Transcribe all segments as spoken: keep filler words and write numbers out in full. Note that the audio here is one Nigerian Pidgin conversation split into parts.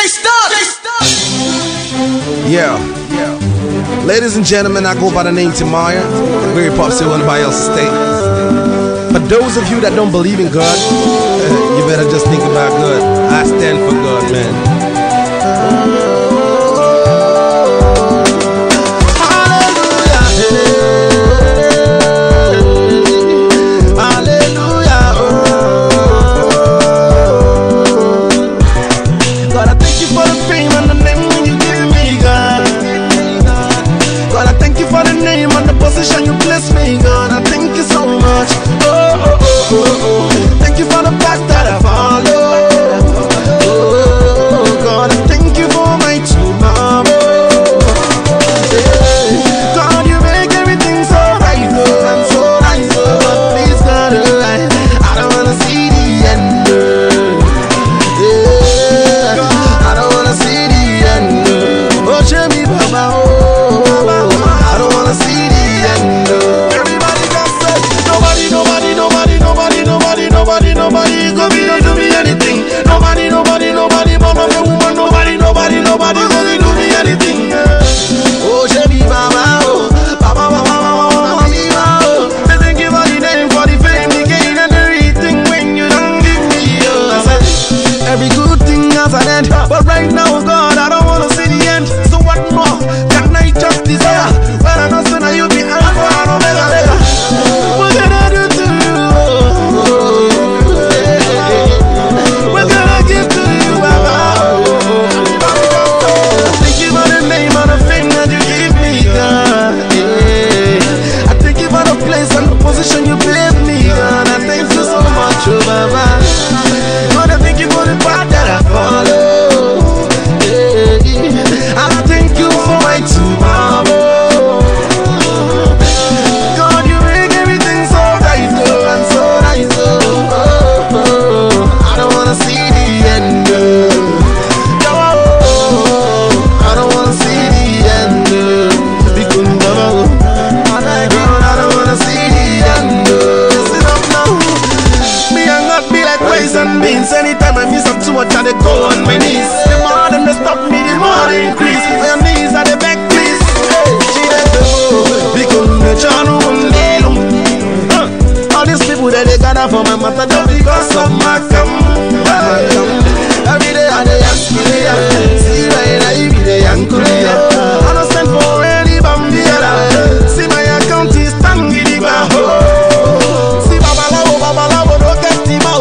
Yeah. Ladies and gentlemen, I go by the name Timaya. Very popular in anybody else's state. For those of you that don't believe in God, you better just think about God. I stand for God, man. You bless me, God, I thank you so much. Oh, oh, oh, oh, oh. Thank you for the path that I follow. Oh, God, I thank you for my tomorrow. Yeah. God, you make everything so right, oh, and so nice, oh. But please, God, oh, I don't wanna see the end. Yeah. I don't wanna see the end. Oh, show me, Baba, oh, I don't wanna see the end. Nobody, nobody go be no do me anything. Nobody, nobody, nobody, born of a woman. Nobody, nobody, nobody go be do me anything. Oh, Chevy Baba, oh, Baba, Baba, Baba, Baba, oh. They thank you for the name, for the fame, the gain, and everything when you don't give me. Oh, I said every good thing has an end, but right now, God, I don't wanna see the end. So what more can I just desire? When I know so now you be Alpha and Omega. What can I do to you? You bless me, God, I thank you so much, oh Baba. God, I thank you for the path that I follow. Yeah. I thank you for my tomorrow. God, you make everything so right, oh, and so nice, oh, oh, oh. I don't wanna see the end, oh, oh, I don't wanna see the end, oh, because Baba, oh, my God, I don't wanna see the end. And beans. Anytime I miss up too much, I they go on my knees. The more them they stop me, the more they increase. My knees are the back, please. Hey, she let the go because the channel won't leave. All these people that they gather for my matter just because of my come. Every day I they ask me, see right I be the young Korea. I don't stand for any bambia. See my account is tangy the ground. See Babalawo, Babalawo, don't get him out.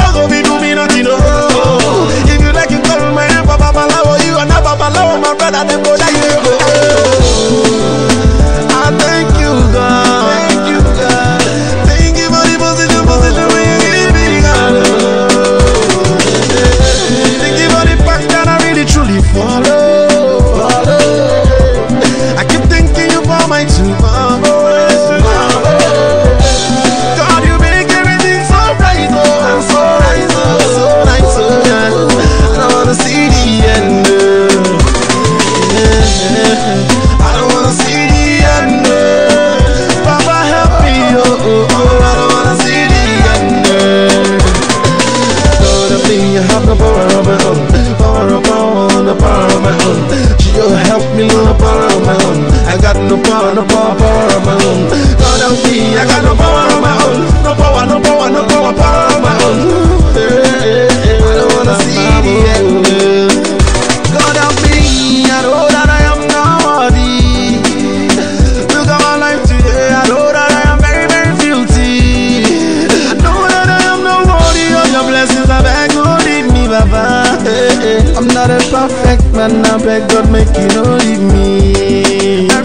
If you like, you call my name, Baba Malawo. You are not Baba Malawo, my brother. Then go down here. I thank you, God. Thank you, God. Thank you for the positive, positive when you give me, God. Thank you for the fact that I really truly follow. I keep thanking you for my tomorrow. God, you make everything so bright, oh, and so nice, oh, so nice, oh, yeah. I don't wanna see the end. Yeah. I don't wanna see the end. Papa, help me, oh, oh, oh. I don't wanna see the end. Lord, I think you have the power of my own, power of my own, the power of my own. You help me, Lord, the power of my own. I got no power, no power, power of my own. God help me, I got no power of my own, no power, no power, no power, power of my own. I don't wanna see the end. God help me, I know that I am not worthy. Look at my life today, I know that I am very, very filthy. I know that I am not worthy of your blessings. I beg, don't leave me, Baba. I'm not a perfect man, I beg God, make you don't leave me.